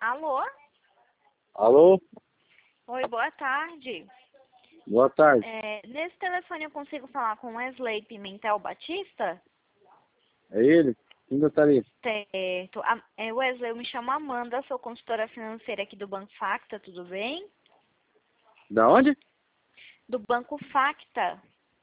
Alô? Alô? Oi, boa tarde. Boa tarde. Nesse telefone eu consigo falar com Wesley Pimentel Batista? É ele? Quem gostaria? Certo. Wesley, eu me chamo Amanda, sou consultora financeira aqui do Banco Facta, tudo bem? Da onde? Do Banco Facta.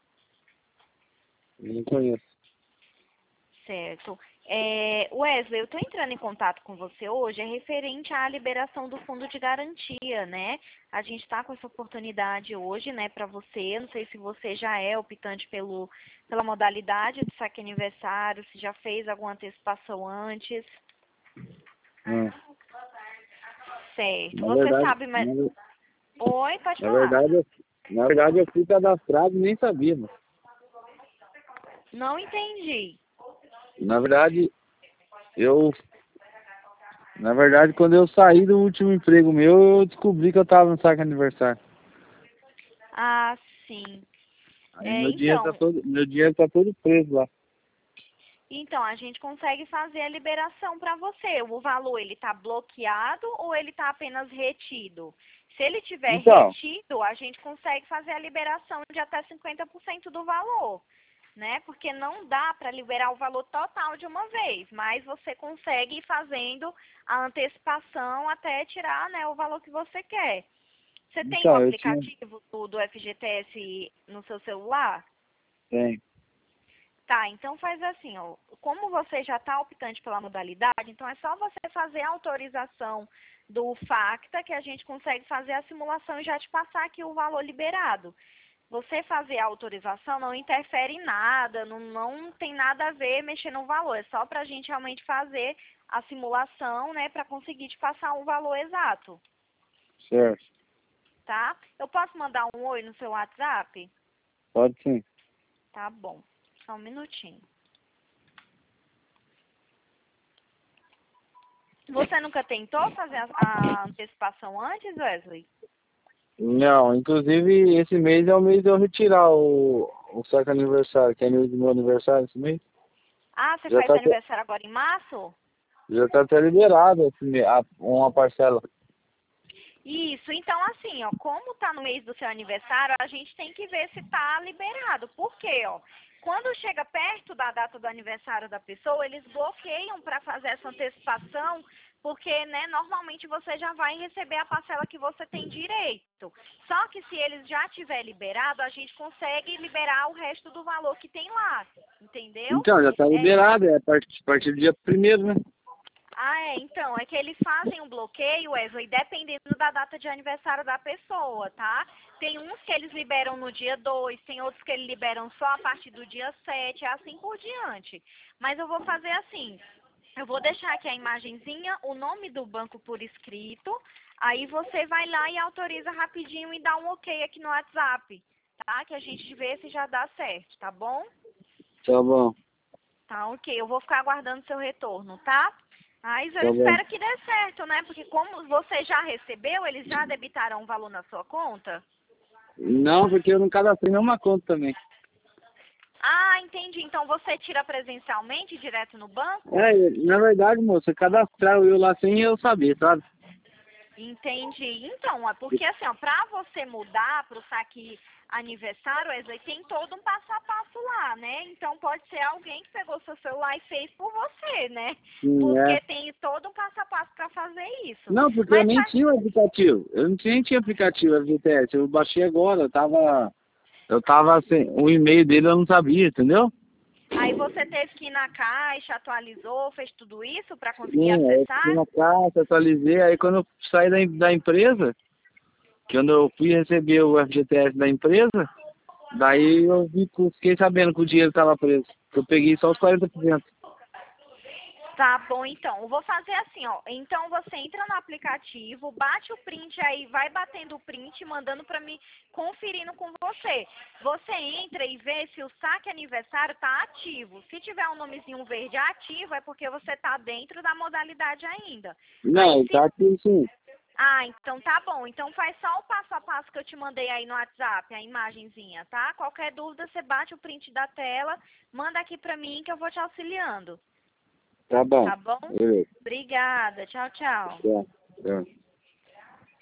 Não conheço. Certo. Wesley, eu estou entrando em contato com você hoje, é referente à liberação do fundo de garantia, né? A gente está com essa oportunidade hoje, né, para você. Não sei se você já é optante pela modalidade do saque aniversário, se já fez alguma antecipação antes. Certo. Na Você verdade, sabe, mas... Oi, pode na falar. verdade, na verdade eu fui cadastrado e nem sabia, mano. Não entendi. Na verdade, quando eu saí do último emprego meu, eu descobri que eu tava no saque aniversário. Ah, sim. Aí Então, meu dinheiro tá todo preso lá. a gente consegue fazer a liberação para você. O valor, ele está bloqueado ou ele está apenas retido? Se ele tiver Então, retido, a gente consegue fazer a liberação de até 50% do valor, né? Porque não dá para liberar o valor total de uma vez, mas você consegue ir fazendo a antecipação até tirar, né, o valor que você quer. Você tem o eu tinha... aplicativo do FGTS no seu celular? Tem. Tá, então faz assim, ó. Como você já está optante pela modalidade, então é só você fazer a autorização do Facta que a gente consegue fazer a simulação e já te passar aqui o valor liberado. Você fazer a autorização não interfere em nada, não tem nada a ver mexer no valor. É só para a gente realmente fazer a simulação, né, para conseguir te passar o valor exato, Certo. tá? Eu posso mandar um oi no seu WhatsApp? Pode sim. Tá bom, só um minutinho. Você nunca tentou fazer a antecipação antes, Wesley? Não, inclusive esse mês é o mês de eu retirar o saque aniversário, que é mês do meu aniversário esse mês. Ah, você Já faz tá, aniversário agora em março? já tá até liberado uma parcela. Isso, então assim, ó, como tá no mês do seu aniversário, a gente tem que ver se tá liberado. Por quê, ó? Quando chega perto da data do aniversário da pessoa, eles bloqueiam para fazer essa antecipação, porque, né, normalmente você já vai receber a parcela que você tem direito. Só que se eles já tiver liberado, a gente consegue liberar o resto do valor que tem lá, entendeu? Então, já tá liberado, é a partir do dia 1º, né? Então, é que eles fazem um bloqueio, Wesley, dependendo da data de aniversário da pessoa, tá? Tem uns que eles liberam no dia 2, tem outros que eles liberam só a partir do dia 7, assim por diante. Mas eu vou fazer assim, eu vou deixar aqui a imagenzinha, o nome do banco por escrito, aí você vai lá e autoriza rapidinho e dá um ok aqui no WhatsApp, tá? Que a gente vê se já dá certo, tá bom? Tá bom, Tá, ok. Eu vou ficar aguardando seu retorno, tá? Mas eu tá bom. espero que dê certo, né? Porque como você já recebeu, eles já debitaram um valor na sua conta? Não, porque eu não cadastrei nenhuma conta também. Ah, entendi. Então você tira presencialmente, direto no banco? É, na verdade, moça, cadastraram eu lá sem eu saber, sabe? Entendi. Então, é porque assim, ó, pra você mudar pro saque aniversário, Wesley, tem todo um passo a passo lá, né? Então pode ser alguém que pegou seu celular e fez por você, né? Sim, é. Porque tem todo um passo a passo pra fazer isso. Não, porque eu Mas nem tinha o aplicativo. Eu não nem tinha aplicativo FGTS. Eu baixei agora, eu tava sem, o e-mail dele eu não sabia, entendeu? aí você teve que ir na caixa, atualizou, fez tudo isso para conseguir Sim, aí eu fui acessar? na caixa, atualizei, aí quando eu saí da empresa, quando eu fui receber o FGTS da empresa, daí fiquei sabendo que o dinheiro estava preso. Eu peguei só os 40%. Tá bom, então. Eu vou fazer assim, ó. Então você entra no aplicativo, bate o print aí, vai batendo o print, mandando para mim, conferindo com você. Você entra e vê se o saque aniversário tá ativo. Se tiver um nomezinho verde ativo, é porque você tá dentro da modalidade ainda. Aí Não, se tá aqui sim. então tá bom. Então faz só o passo a passo que eu te mandei aí no WhatsApp, a imagenzinha, tá? Qualquer dúvida, você bate o print da tela, manda aqui pra mim que eu vou te auxiliando. Tá bom. Tá bom? Beleza. Obrigada. Tchau, tchau. Tá. É.